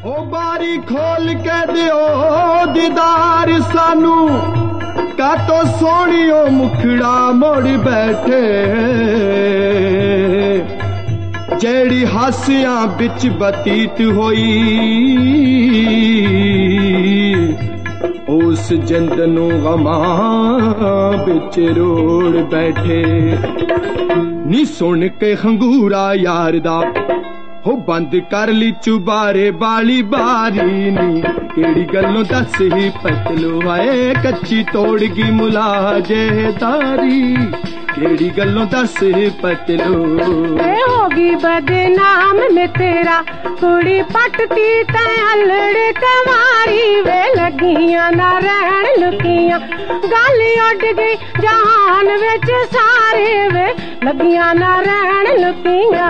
ओ बारी खोल के दियो दीदार सानू कातो सोनियो मुखड़ा मोड़ बैठे जेड़ी हासियां बिच बतीत होई उस जिंद नू गमां बिच रोड़ बैठे नी सुन के खंगूरा यार दा हो बंद कर ली चुबारे बाली बारी नी केड़ी गल्लों दस ही पतलो आए कच्ची तोड़गी मुलाजेदारी केड़ी गल्लों दस ही पतलो होगी बदनाम में तेरा कुड़ी पटती तै अल्लड़ कमारी वे लगियां ना रहन लुकियां गल उड़ गई जहान विच सारे वे लगियां ना रहन लुकियां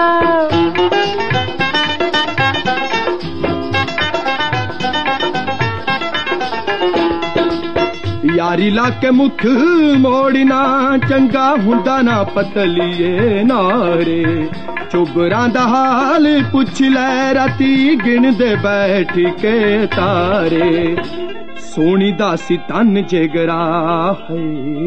यारी लाके मुख मोड़ना चंगा हुंदा ना पतलिए नारे चुबरां दा हाल पुछ लै राती गिन दे बैठ के तारे सोनी दासी तन जिगरा है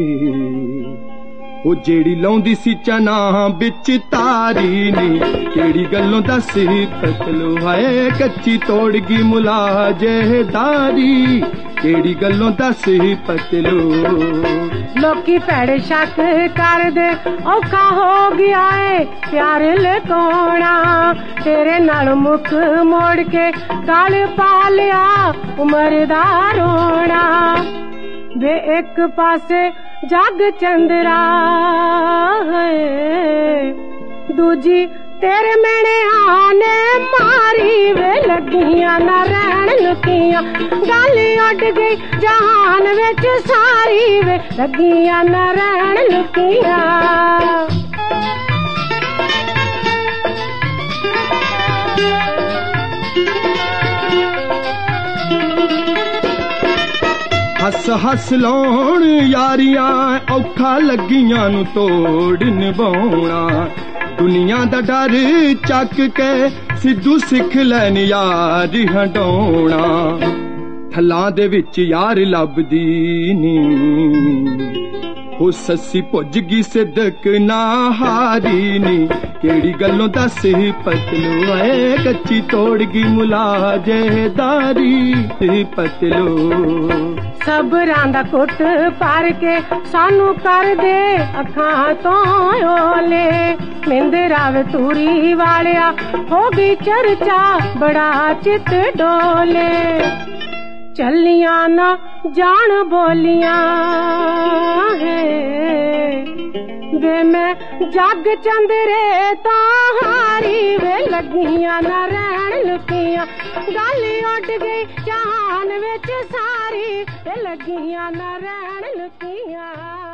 ओ जेड़ी लौंदी सी चना बिच तारी नी केड़ी गल्लों दस पतलो है कच्ची तोड़गी मुलाजेदारी केड़ी गल्लों दस पतलो लोकी भैड़े शक कर दे औखा हो गया है प्यार लकोना तेरे नाल मुख मोड़ के गल पा लिया उमर दा रोना वे एक पासे जग चंद्रा है दूजी तेरे मेने आने मारी वे लगियां ना रहन लुकियां गल उड़ गई जहान विच सारी वे लगियां ना रहन लुकियां हस हस लाउण यारियां औखा लगियां नु तोड़ निभाउणा दुनिया दा डर चक के सिद्धू सिख लैन यार हटाउणा थल्लां दे विच यार लभदी नी ओ सस्सी भुज गई सिदक ना हारी नी केड़ी गल्लों दस पतलो आए कच्ची तोड़गी मुलाजेदारी पतलो सबरां दा कुट पार के सानू कर दे अखां तो ओले मिंदरा वे तूरी वालिया हो गई चर्चा बड़ा चित डोले चलियां ना जान बोलियां है वे मैं जग चंदरे तो हारी वे लगियां ना रहन लुकियां गल उड़ गई जहान विच सारी वे लगियां ना रहन लुकियां।